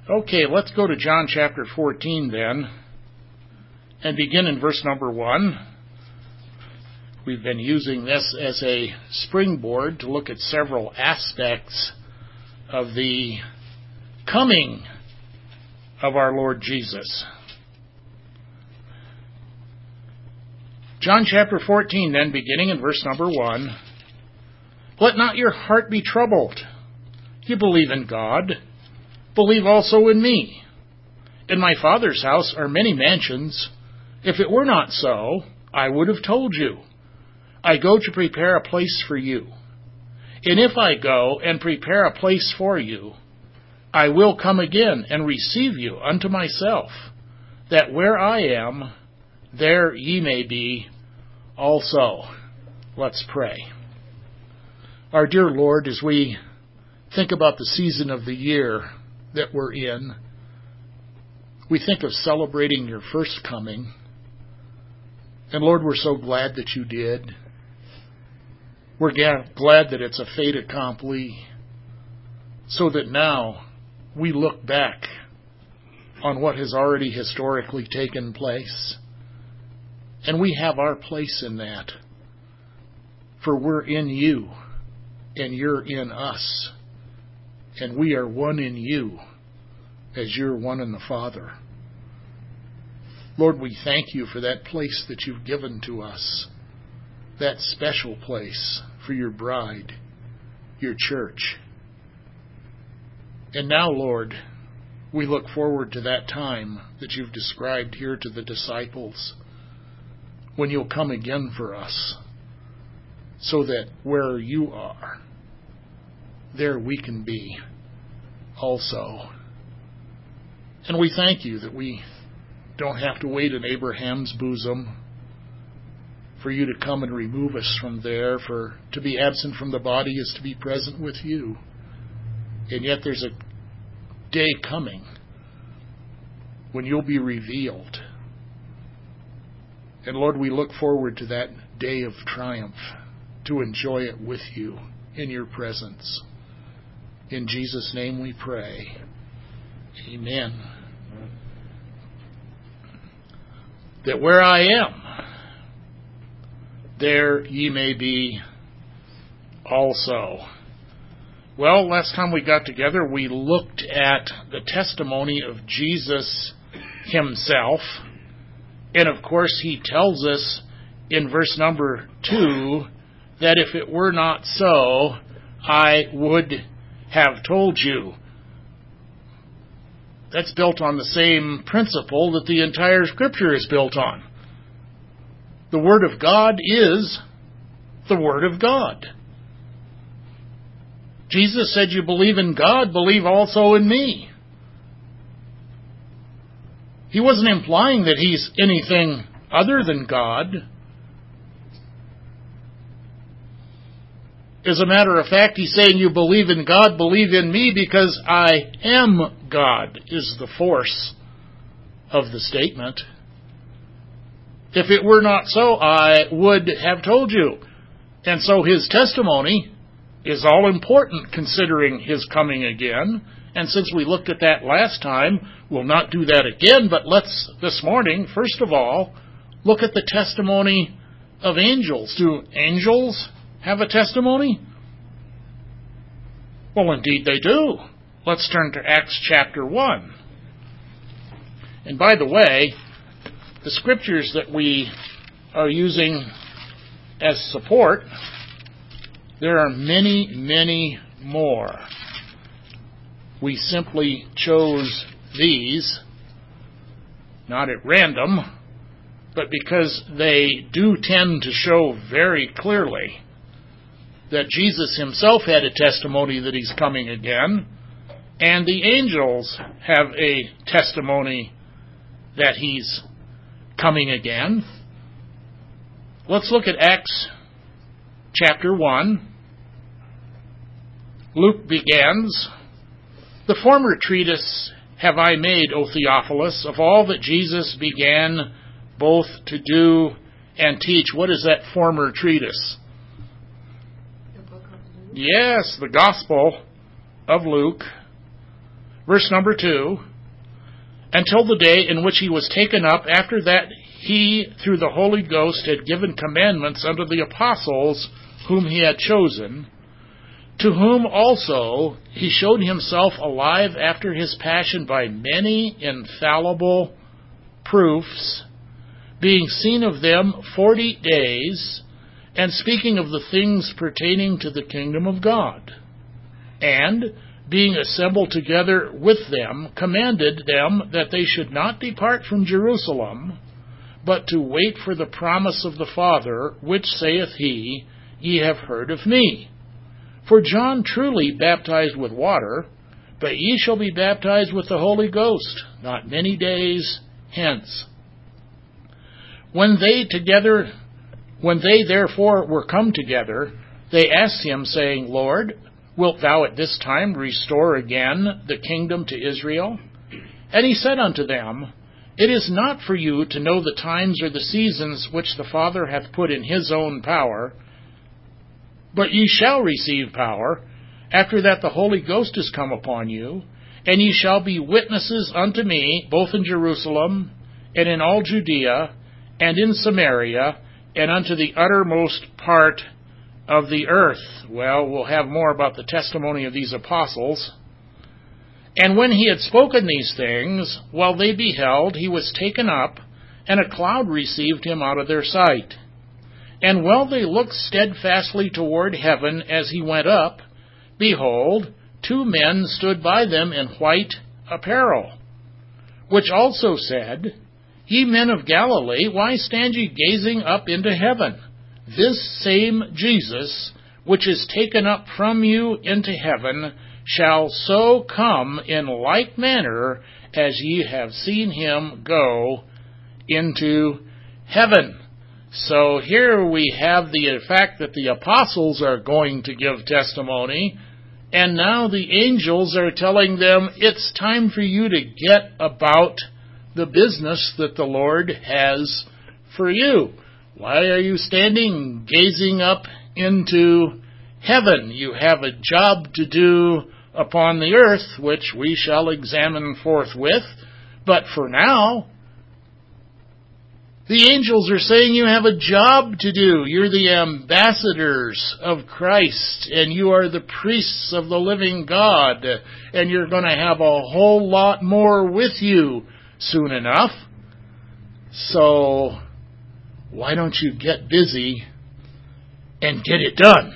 Okay, let's go to John chapter 14 then, and begin in verse number 1. We've been using this as a springboard to look at several aspects of the coming of our Lord Jesus. John chapter 14 then, beginning in verse number 1. Let not your heart be troubled. You believe in God. Believe also in me. In my Father's house are many mansions. If it were not so, I would have told you. I go to prepare a place for you. And if I go and prepare a place for you, I will come again and receive you unto myself, that where I am, there ye may be also. Let's pray. Our dear Lord, as we think about the season of the year that we're in, we think of celebrating your first coming. And Lord, we're so glad that you did. We're glad that it's a fait accompli, so that now we look back on what has already historically taken place. And we have our place in that. For we're in you, and you're in us. And we are one in you, as you're one in the Father. Lord, we thank you for that place that you've given to us, that special place for your bride, your church. And now, Lord, we look forward to that time that you've described here to the disciples, when you'll come again for us, so that where you are, there we can be also. And we thank you that we don't have to wait in Abraham's bosom for you to come and remove us from there. For to be absent from the body is to be present with you. And yet there's a day coming when you'll be revealed. And Lord, we look forward to that day of triumph, to enjoy it with you in your presence. In Jesus' name we pray. Amen. That where I am, there ye may be also. Well, last time we got together, we looked at the testimony of Jesus himself. And of course, he tells us in verse number 2 that if it were not so, I would have told you. That's built on the same principle that the entire Scripture is built on. The Word of God is the Word of God. Jesus said, you believe in God, believe also in me. He wasn't implying that he's anything other than God. As a matter of fact, he's saying you believe in God, believe in me, because I am God, is the force of the statement. If it were not so, I would have told you. And so his testimony is all important considering his coming again. And since we looked at that last time, we'll not do that again, but let's, this morning, first of all, look at the testimony of angels. Do angels have a testimony? Well, indeed they do. Let's turn to Acts chapter 1. And by the way, the scriptures that we are using as support, there are many, many more. We simply chose these, not at random, but because they do tend to show very clearly that Jesus himself had a testimony that he's coming again, and the angels have a testimony that he's coming again. Let's look at Acts chapter 1. Luke begins, the former treatise have I made, O Theophilus, of all that Jesus began both to do and teach. What is that former treatise? The book of Luke. Yes, the Gospel of Luke. Verse number 2, until the day in which he was taken up, after that he, through the Holy Ghost, had given commandments unto the apostles whom he had chosen, to whom also he showed himself alive after his passion by many infallible proofs, being seen of them 40 days, and speaking of the things pertaining to the kingdom of God. And, being assembled together with them, commanded them that they should not depart from Jerusalem, but to wait for the promise of the Father, which saith he, Ye have heard of me. For John truly baptized with water, but ye shall be baptized with the Holy Ghost not many days hence. When they therefore were come together, they asked him, saying, Lord, wilt thou at this time restore again the kingdom to Israel? And he said unto them, It is not for you to know the times or the seasons which the Father hath put in his own power, but ye shall receive power, after that the Holy Ghost is come upon you, and ye shall be witnesses unto me, both in Jerusalem, and in all Judea, and in Samaria, and unto the uttermost part of the earth. Well, we'll have more about the testimony of these apostles. And when he had spoken these things, while they beheld, he was taken up, and a cloud received him out of their sight. And while they looked steadfastly toward heaven as he went up, behold, 2 men stood by them in white apparel, which also said, Ye men of Galilee, why stand ye gazing up into heaven? This same Jesus, which is taken up from you into heaven, shall so come in like manner as ye have seen him go into heaven. So here we have the fact that the apostles are going to give testimony, and now the angels are telling them it's time for you to get about the business that the Lord has for you. Why are you standing gazing up into heaven? You have a job to do upon the earth, which we shall examine forthwith. But for now, the angels are saying you have a job to do. You're the ambassadors of Christ, and you are the priests of the living God, and you're going to have a whole lot more with you soon enough. So, why don't you get busy and get it done?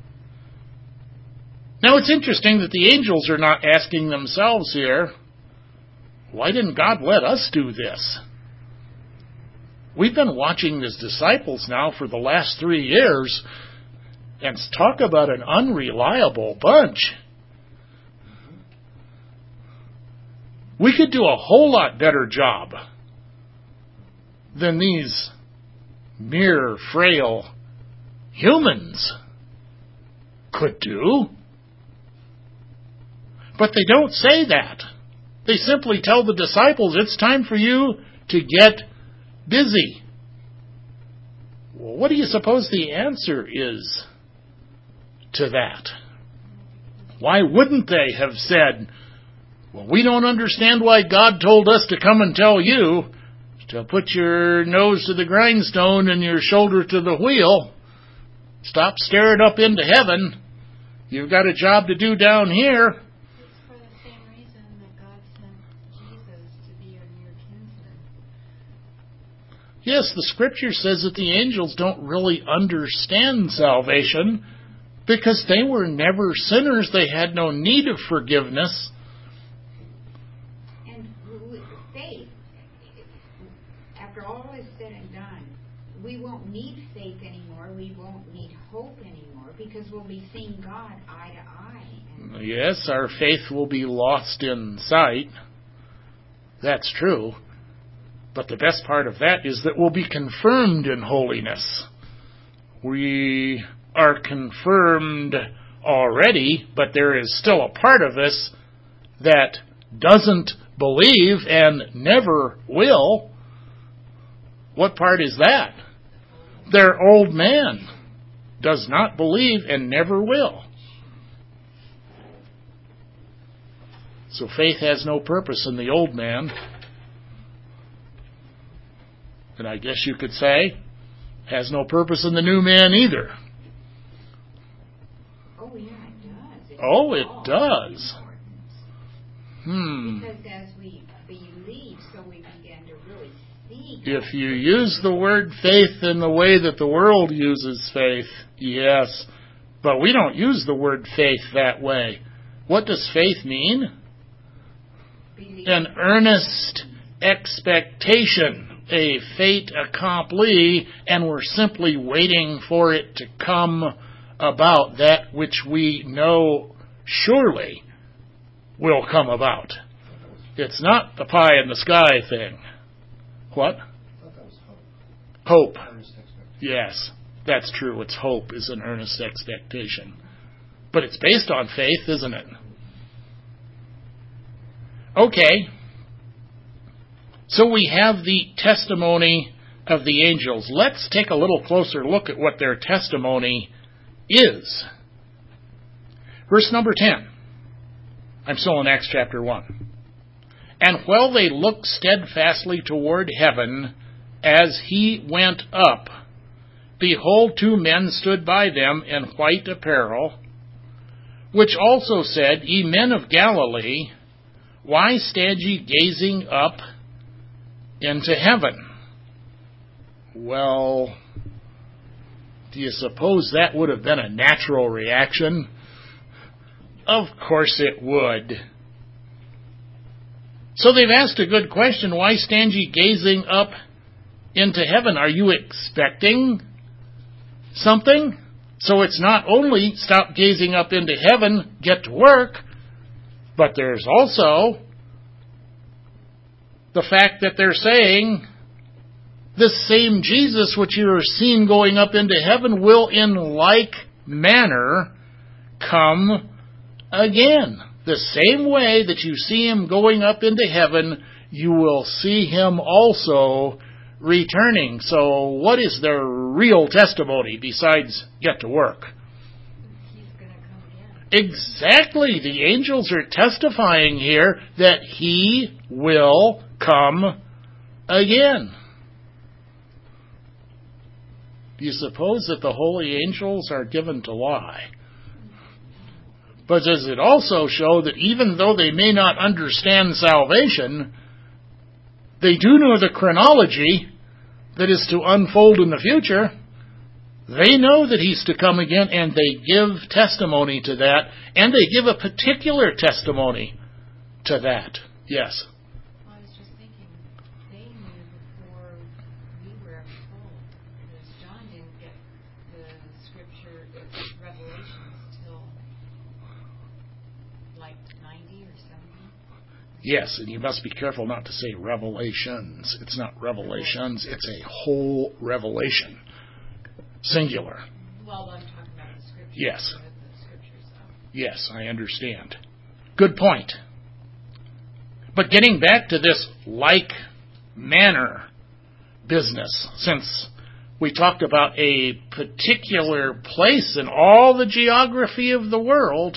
Now, it's interesting that the angels are not asking themselves here, why didn't God let us do this? We've been watching his disciples now for the last 3 years, and talk about an unreliable bunch. We could do a whole lot better job than these mere frail humans could do. But they don't say that. They simply tell the disciples, it's time for you to get busy. Well, what do you suppose the answer is to that? Why wouldn't they have said, well, we don't understand why God told us to come and tell you to put your nose to the grindstone and your shoulder to the wheel. Stop staring up into heaven. You've got a job to do down here. It's for the same reason that God sent Jesus to be your near kinsman. Yes, the scripture says that the angels don't really understand salvation because they were never sinners. They had no need of forgiveness. And with faith, after all is said and done, we won't need faith anymore. We won't need hope anymore because we'll be seeing God eye to eye. Yes, our faith will be lost in sight. That's true. But the best part of that is that we'll be confirmed in holiness. We are confirmed already, but there is still a part of us that doesn't believe and never will. What part is that? Their old man does not believe and never will. So faith has no purpose in the old man. And I guess you could say, has no purpose in the new man either. Oh, yeah, it does. Oh, it does. Because as we believe, so we begin to really see. If you use the word faith in the way that the world uses faith, yes. But we don't use the word faith that way. What does faith mean? An earnest expectation, a fait accompli, and we're simply waiting for it to come about, that which we know surely will come about. It's not the pie in the sky thing. What? I thought that was hope. Hope. Yes, that's true. It's hope is an earnest expectation. But it's based on faith, isn't it? Okay. So we have the testimony of the angels. Let's take a little closer look at what their testimony is. Verse number 10. I'm still in Acts chapter 1. And while they looked steadfastly toward heaven as he went up, behold, 2 men stood by them in white apparel, which also said, Ye men of Galilee, why stand ye gazing up into heaven? Well, do you suppose that would have been a natural reaction? Of course it would. So they've asked a good question. Why stand ye gazing up into heaven? Are you expecting something? So it's not only stop gazing up into heaven, get to work, but there's also the fact that they're saying this same Jesus which you are seeing going up into heaven will in like manner come again. The same way that you see him going up into heaven, you will see him also returning. So what is their real testimony besides get to work? He's going to come again. Exactly. The angels are testifying here that he will come again. Do you suppose that the holy angels are given to lie? But does it also show that even though they may not understand salvation, they do know the chronology that is to unfold in the future? They know that he's to come again, and they give testimony to that, and they give a particular testimony to that. Yes? Well, I was just thinking, they knew before we were ever told, because John didn't get the scripture, the Revelations, till like 90 or 70. Yes, and you must be careful not to say revelations. It's not revelations, it's a whole revelation. Singular. Well, I'm talking about the scriptures. Yes. The scriptures, though. Yes, I understand. Good point. But getting back to this like manner business, since we talked about a particular place in all the geography of the world,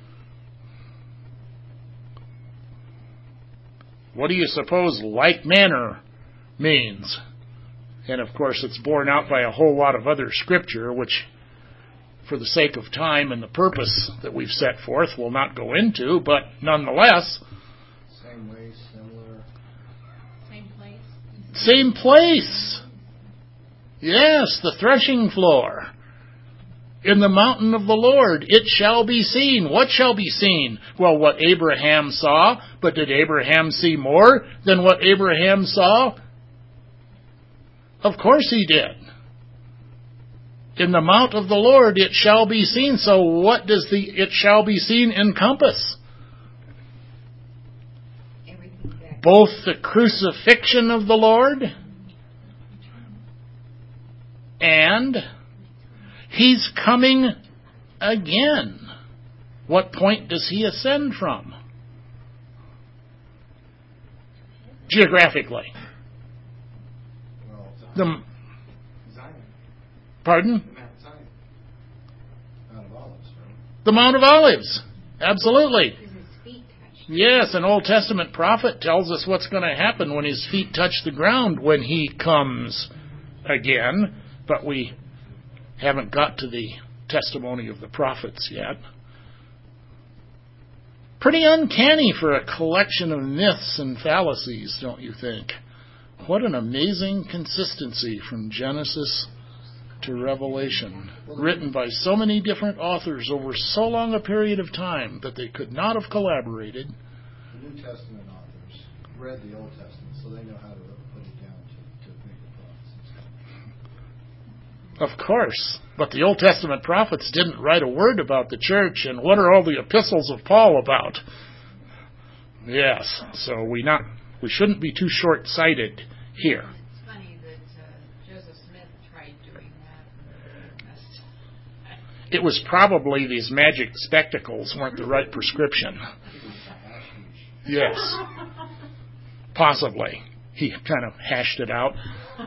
what do you suppose like manner means? And of course it's borne out by a whole lot of other scripture, which for the sake of time and the purpose that we've set forth we'll not go into, but nonetheless, Same way, similar. Same place. same place. Yes, the threshing floor. In the mountain of the Lord it shall be seen. What shall be seen? Well, what Abraham saw, but did Abraham see more than what Abraham saw? Of course he did. In the mount of the Lord it shall be seen. So what does the it shall be seen encompass? Everything back. Both the crucifixion of the Lord and he's coming again. What point does he ascend from? Geographically. Well, The, Zion. pardon? Mount Zion. Mount of Olives, right? The Mount of Olives. Absolutely. Because his feet touched Yes, an Old Testament prophet tells us what's going to happen when his feet touch the ground when he comes again, but we haven't got to the testimony of the prophets yet. Pretty uncanny for a collection of myths and fallacies, don't you think? What an amazing consistency from Genesis to Revelation, written by so many different authors over so long a period of time that they could not have collaborated. The New Testament authors read the Old Testament, so they know how to put it down to make the prophets. Of course, but the Old Testament prophets didn't write a word about the church, and what are all the epistles of Paul about? Yes, so we shouldn't be too short-sighted here. It's funny that Joseph Smith tried doing that. It was probably these magic spectacles weren't the right prescription. Yes. Possibly. He kind of hashed it out.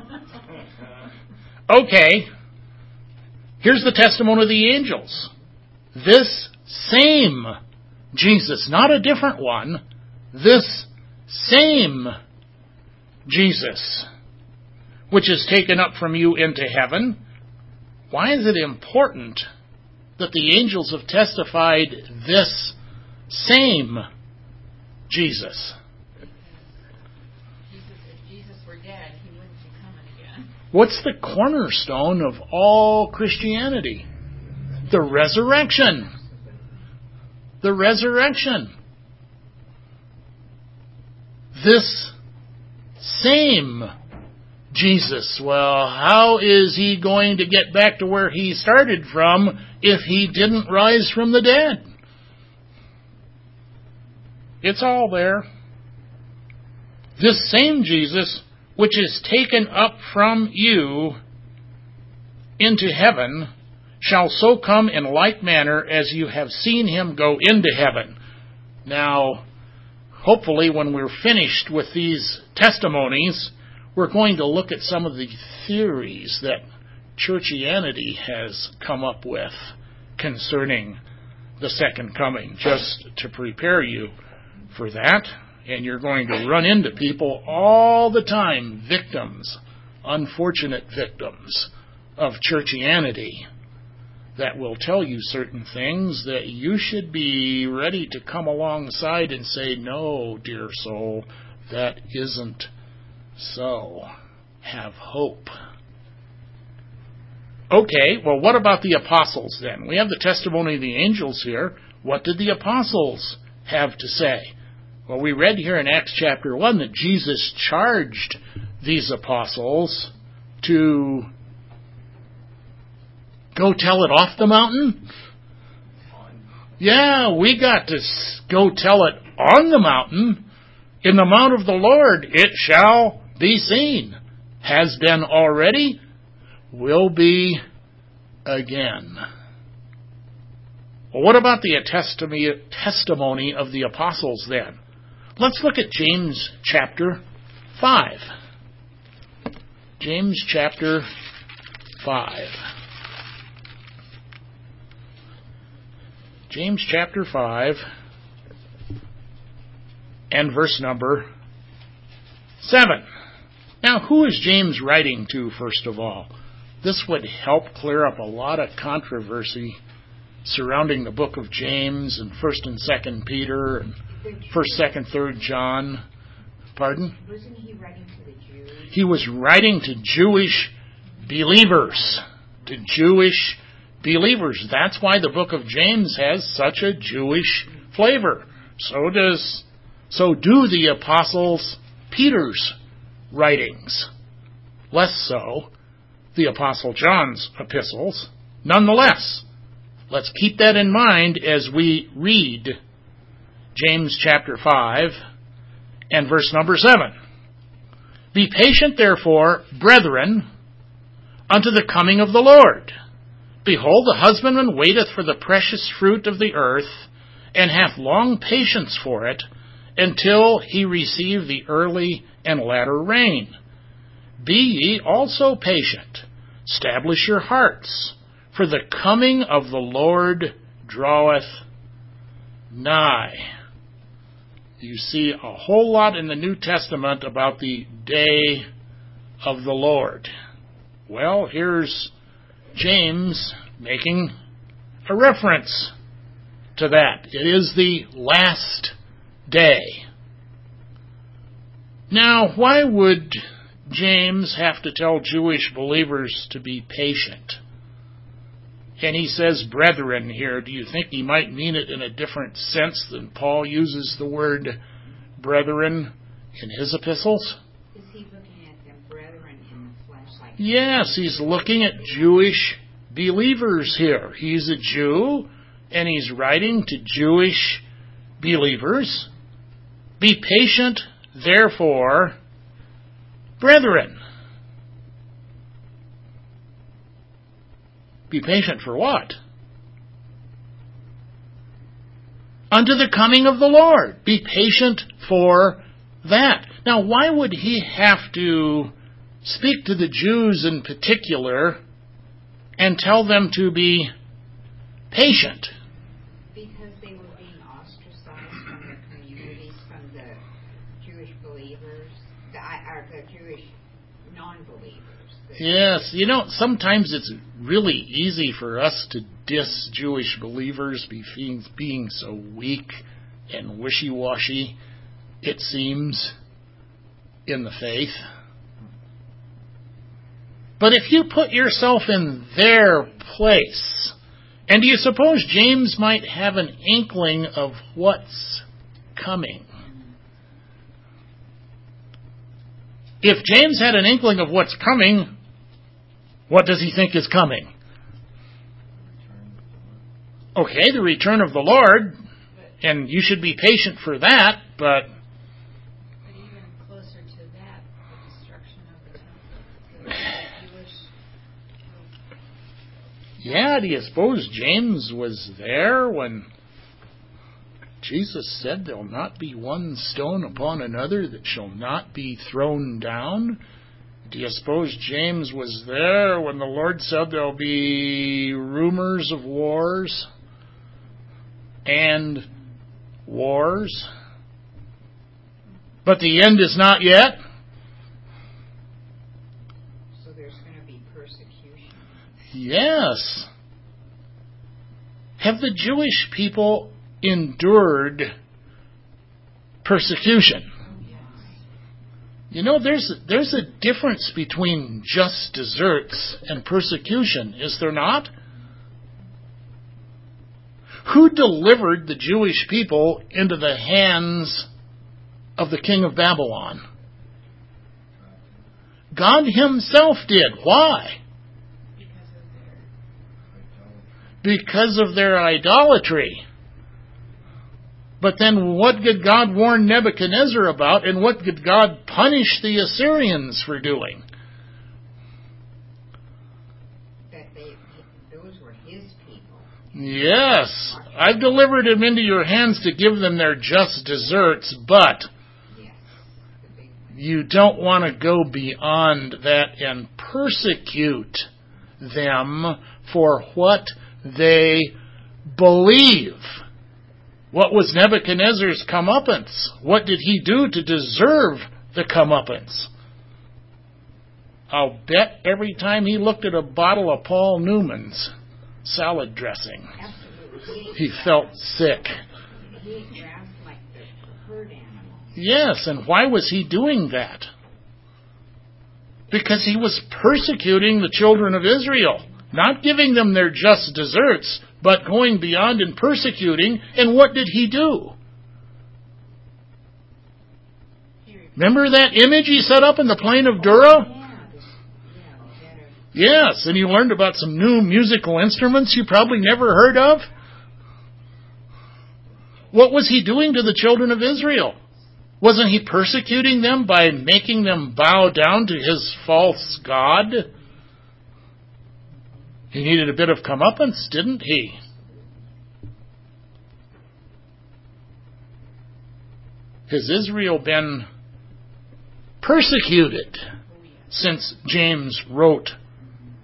Okay. Here's the testimony of the angels. This same Jesus, not a different one, this same Jesus, which is taken up from you into heaven. Why is it important that the angels have testified this same Jesus? If Jesus were dead, he wouldn't be coming again. What's the cornerstone of all Christianity? The resurrection. The resurrection. This same Jesus. Well, how is he going to get back to where he started from if he didn't rise from the dead? It's all there. This same Jesus, which is taken up from you into heaven, shall so come in like manner as you have seen him go into heaven. Now, hopefully when we're finished with these testimonies, we're going to look at some of the theories that churchianity has come up with concerning the second coming, just to prepare you for that. And you're going to run into people all the time, victims, unfortunate victims of churchianity, that will tell you certain things that you should be ready to come alongside and say, no, dear soul, that isn't so. Have hope. Okay, well, what about the apostles then? We have the testimony of the angels here. What did the apostles have to say? Well, we read here in Acts chapter 1 that Jesus charged these apostles to go tell it off the mountain. Yeah, we got to go tell it on the mountain. In the mount of the Lord it shall be seen. Has been already, will be again. Well, what about the testimony of the apostles then? Let's look at James chapter 5. James chapter 5. James chapter 5 and verse number 7. Now, who is James writing to, first of all? This would help clear up a lot of controversy surrounding the book of James and 1st and 2nd Peter and 1st, 2nd, 3rd John. Pardon? Wasn't he writing to the Jews? He was writing to Jewish believers. To Jewish believers. That's why the book of James has such a Jewish flavor. So do the apostles Peter's writings. Less so the apostle John's epistles. Nonetheless, let's keep that in mind as we read James chapter 5 and verse number 7. Be patient, therefore, brethren, unto the coming of the Lord. Behold, the husbandman waiteth for the precious fruit of the earth, and hath long patience for it, until he receive the early and latter rain. Be ye also patient. Establish your hearts, for the coming of the Lord draweth nigh. You see a whole lot in the New Testament about the day of the Lord. Well, here's James making a reference to that. It is the last day. Now, why would James have to tell Jewish believers to be patient? And he says brethren here. Do you think he might mean it in a different sense than Paul uses the word brethren in his epistles? Is he looking at them brethren in the flesh? Like Yes, he's looking at Jewish believers here. He's a Jew, and he's writing to Jewish believers. Be patient, therefore, brethren. Be patient for what? Unto the coming of the Lord. Be patient for that. Now, why would he have to speak to the Jews in particular and tell them to be patient? because they were being ostracized from their communities, from the Jewish believers, the Jewish non-believers. Yes, sometimes it's really easy for us to diss Jewish believers being so weak and wishy-washy, it seems, in the faith. But if you put yourself in their place, and do you suppose James might have an inkling of what's coming? If James had an inkling of what's coming, what does he think is coming? Okay, the return of the Lord, and you should be patient for that, but even closer to that, the destruction of the temple, the Jewish. yeah, do you suppose James was there when Jesus said there'll not be one stone upon another that shall not be thrown down? Do you suppose James was there when the Lord said there'll be rumors of wars and wars, but the end is not yet? So there's going to be persecution. Yes. Have the Jewish people endured persecution? There's a difference between just deserts and persecution, is there not? Who delivered the Jewish people into the hands of the king of Babylon? God himself did. Why? Because of their idolatry. But then what did God warn Nebuchadnezzar about, and what did God punish the Assyrians for doing? That those were his people. Yes, I've delivered them into your hands to give them their just deserts, but Yes, the big one. you don't want to go beyond that and persecute them for what they believe. What was Nebuchadnezzar's comeuppance? What did he do to deserve the comeuppance? I'll bet every time he looked at a bottle of Paul Newman's salad dressing, Absolutely. he felt sick. He ate grass like the herd animal. Yes, and why was he doing that? Because he was persecuting the children of Israel, not giving them their just deserts, but going beyond and persecuting. And what did he do? Remember that image he set up in the plain of Dura? Better. Yes, and he learned about some new musical instruments you probably never heard of. What was he doing to the children of Israel? Wasn't he persecuting them by making them bow down to his false god? He needed a bit of comeuppance, didn't he? Has Israel been persecuted since James wrote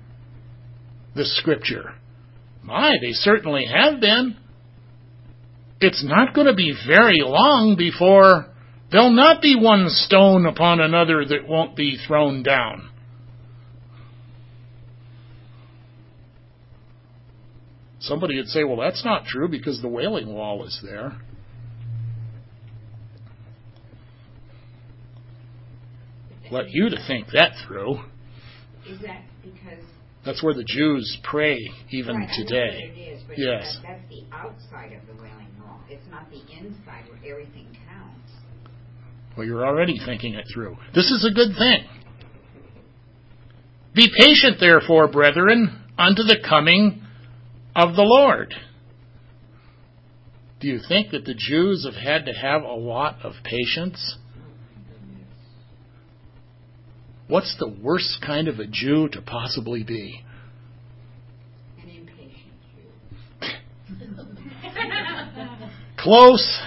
the Scripture? My, they certainly have been. it's not going to be very long before there'll not be one stone upon another that won't be thrown down. Somebody would say, well, that's not true because the Wailing Wall is there. Let you to think that through. Is that because... That's where the Jews pray even right, today. I know what it is, but yes. That's the outside of the Wailing Wall. It's not the inside where everything counts. Well, you're already thinking it through. This is a good thing. Be patient, therefore, brethren, unto the coming of the Lord. Do you think that the Jews have had to have a lot of patience? What's the worst kind of a Jew to possibly be? An impatient Jew. Close.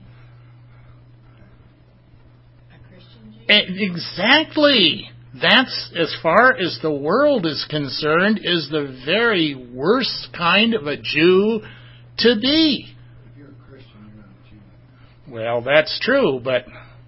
A Christian Jew? Exactly. That's, as far as the world is concerned, is the very worst kind of a Jew to be. If you're a Christian, you're not a Jew. Well, that's true, but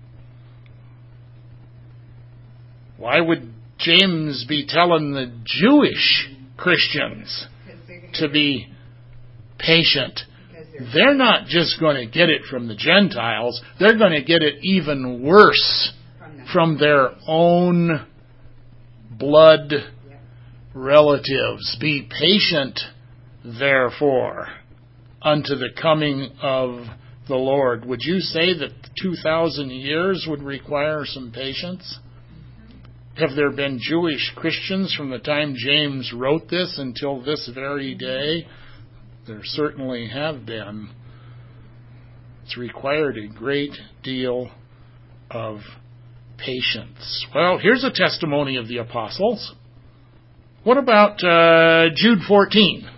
why would James be telling the Jewish Christians to be patient? They're not just going to get it from the Gentiles. They're going to get it even worse from their own blood relatives. Be patient, therefore, unto the coming of the Lord. Would you say that 2,000 years would require some patience? Have there been Jewish Christians from the time James wrote this until this very day? There certainly have been. It's required a great deal of patience. Well, here's a testimony of the apostles. What about Jude 14?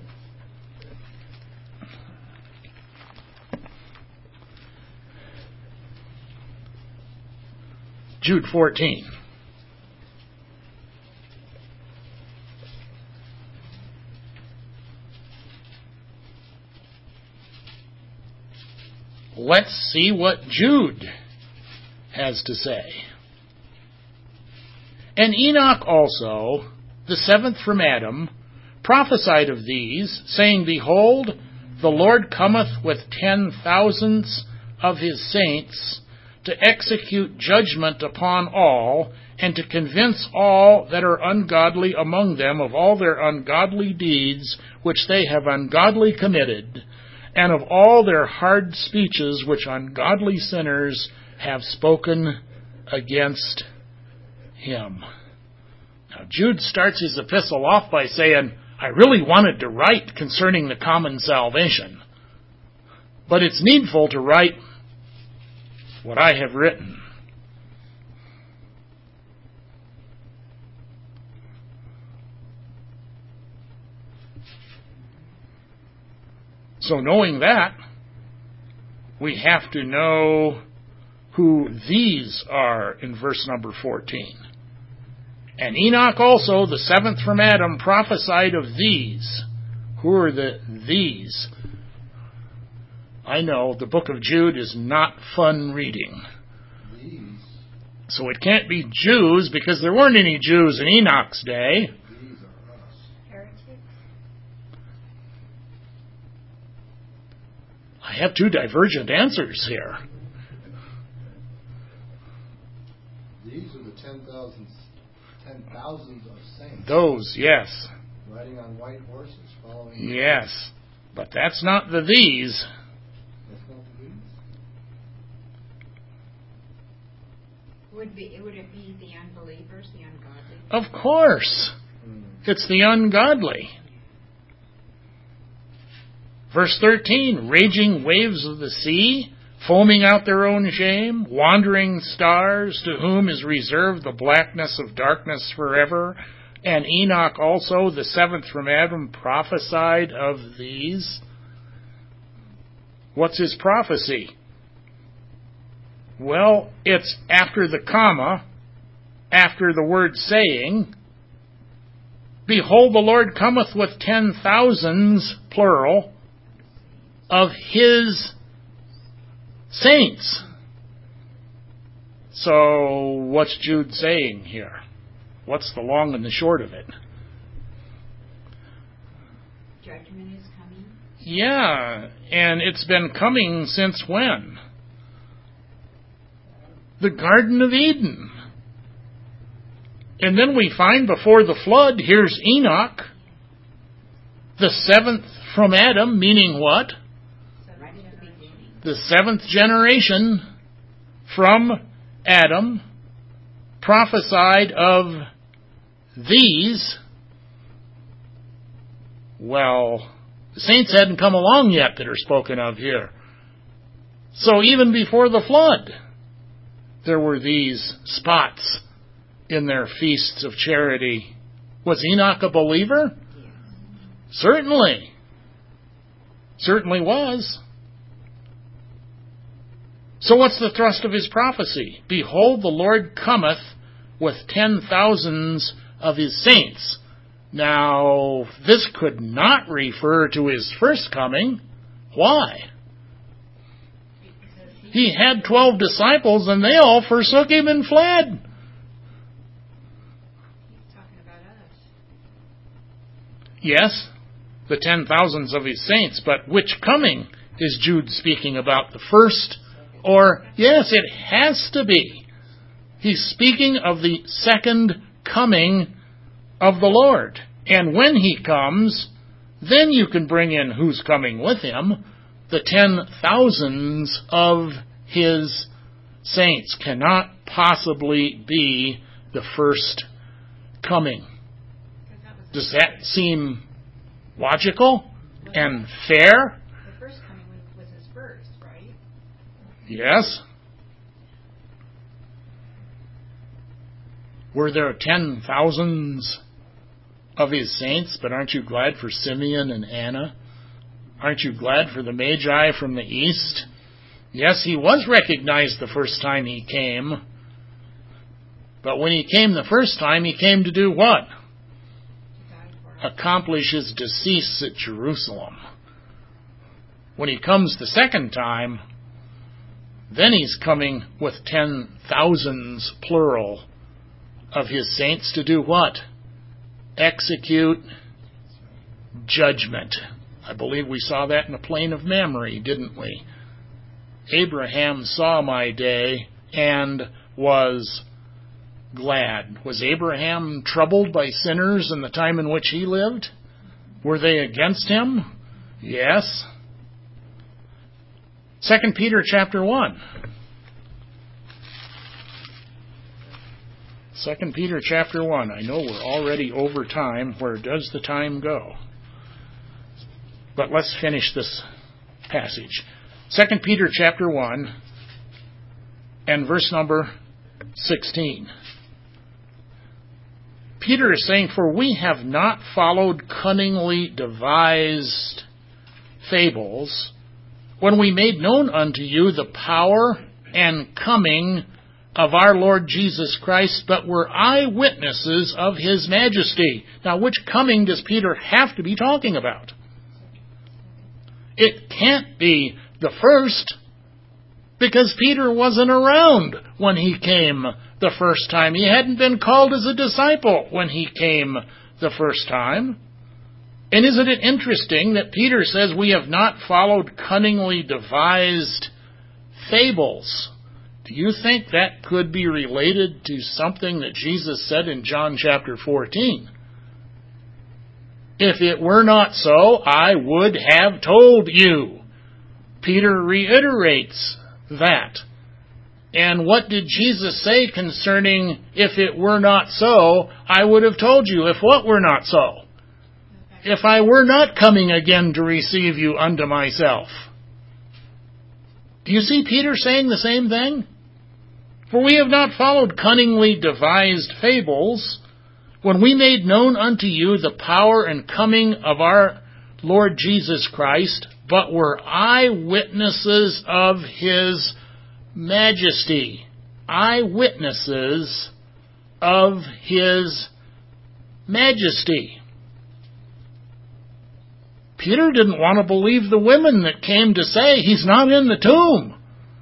Jude 14. Let's see what Jude has to say. And Enoch also, the seventh from Adam, prophesied of these, saying, Behold, the Lord cometh with 10,000s of his saints to execute judgment upon all, and to convince all that are ungodly among them of all their ungodly deeds which they have ungodly committed, and of all their hard speeches which ungodly sinners have spoken against him. Now, Jude starts his epistle off by saying, I really wanted to write concerning the common salvation, but it's needful to write what I have written. So knowing that, we have to know who these are in verse number 14. And Enoch also, the seventh from Adam, prophesied of these. Who are these? I know the book of Jude is not fun reading. These. So it can't be Jews because there weren't any Jews in Enoch's day. These are us. Heretics? I have two divergent answers here. These are the 10,000s of saints. Those, yes. Riding on white horses, following. Yes. But that's not the these. That's not the these. Would it be the unbelievers, the ungodly? Of course. It's the ungodly. Verse 13, raging waves of the sea, foaming out their own shame, wandering stars, to whom is reserved the blackness of darkness forever. And Enoch also, the seventh from Adam, prophesied of these. What's his prophecy? Well, it's after the comma, after the word saying, Behold, the Lord cometh with 10,000s, plural, of His saints. So, what's Jude saying here? What's the long and the short of it? Judgment is coming. Yeah, and it's been coming since when? The Garden of Eden. And then we find before the flood, here's Enoch, the seventh from Adam, meaning what? Right at the beginning. The seventh generation from Adam, prophesied of these. Well, the saints hadn't come along yet that are spoken of here. So even before the flood, there were these spots in their feasts of charity. Was Enoch a believer? Yes. Certainly. Certainly was. So what's the thrust of his prophecy? Behold, the Lord cometh with 10,000s of his saints. Now, this could not refer to his first coming. Why? He had 12 disciples and they all forsook him and fled. He's talking about us. Yes, the 10,000s of his saints, but which coming is Jude speaking about? The first? Or, yes, it has to be. He's speaking of the second coming of the Lord. And when He comes, then you can bring in who's coming with Him. The 10,000s of His saints cannot possibly be the first coming. Does that seem logical and fair? The first coming was his first, right? Yes. Were there 10,000s of His saints? But aren't you glad for Simeon and Anna? Aren't you glad for the Magi from the east? Yes, he was recognized the first time he came. But when he came the first time, he came to do what? Accomplish his decease at Jerusalem. When he comes the second time, then he's coming with 10,000s, plural, of his saints to do what? Execute judgment. I believe we saw that in the plain of Mamre, didn't we? Abraham saw my day and was glad. Was Abraham troubled by sinners in the time in which he lived? Were they against him? Yes. 2 Peter chapter 1. 2 Peter chapter 1. I know we're already over time. Where does the time go? But let's finish this passage. 2 Peter chapter 1 and verse number 16. Peter is saying, "For we have not followed cunningly devised fables, when we made known unto you the power and coming of our Lord Jesus Christ, but were eyewitnesses of His majesty." Now, which coming does Peter have to be talking about? It can't be the first, because Peter wasn't around when he came the first time. He hadn't been called as a disciple when he came the first time. And isn't it interesting that Peter says we have not followed cunningly devised fables? Do you think that could be related to something that Jesus said in John chapter 14? If it were not so, I would have told you. Peter reiterates that. And what did Jesus say concerning, if it were not so, I would have told you? If what were not so? If I were not coming again to receive you unto myself. Do you see Peter saying the same thing? For we have not followed cunningly devised fables, when we made known unto you the power and coming of our Lord Jesus Christ, but were eyewitnesses of His majesty. Eyewitnesses of His majesty. Peter didn't want to believe the women that came to say he's not in the tomb.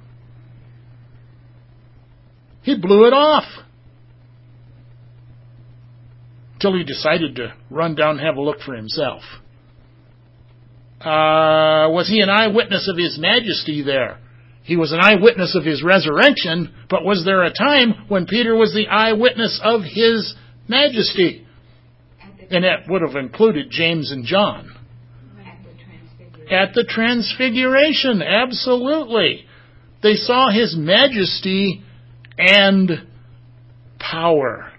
He blew it off till he decided to run down and have a look for himself. Was he an eyewitness of His majesty there? He was an eyewitness of His resurrection, but was there a time when Peter was the eyewitness of His majesty? And that would have included James and John. At the Transfiguration, absolutely. They saw His majesty and power.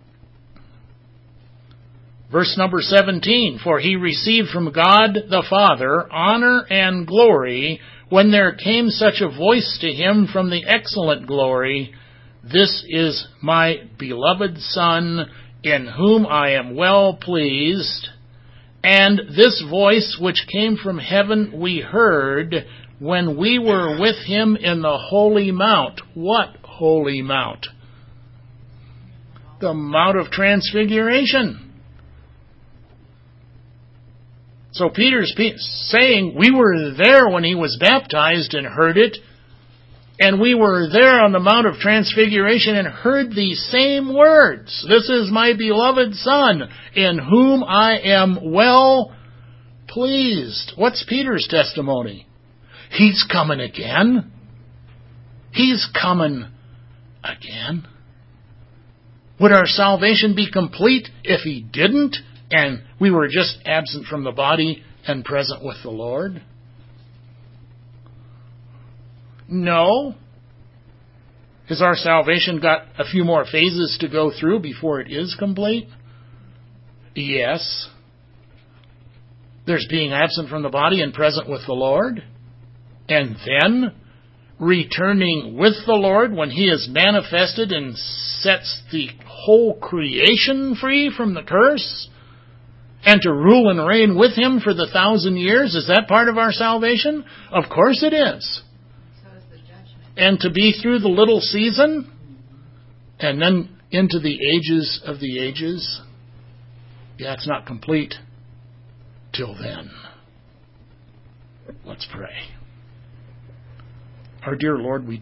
Verse number 17, for He received from God the Father honor and glory when there came such a voice to Him from the excellent glory, this is my beloved Son, in whom I am well pleased. And this voice which came from heaven we heard when we were with Him in the Holy Mount. What Holy Mount? The Mount of Transfiguration. So Peter's saying, we were there when He was baptized and heard it, and we were there on the Mount of Transfiguration and heard these same words. This is my beloved Son, in whom I am well pleased. What's Peter's testimony? He's coming again. He's coming again. Would our salvation be complete if He didn't, and we were just absent from the body and present with the Lord? No. Has our salvation got a few more phases to go through before it is complete? Yes. There's being absent from the body and present with the Lord, and then returning with the Lord when He is manifested and sets the whole creation free from the curse, and to rule and reign with Him for the 1,000 years. Is that part of our salvation? Of course it is. So is the judgment. And to be through the little season, and then into the ages of the ages. Yeah, it's not complete till then. Let's pray. Our dear Lord, we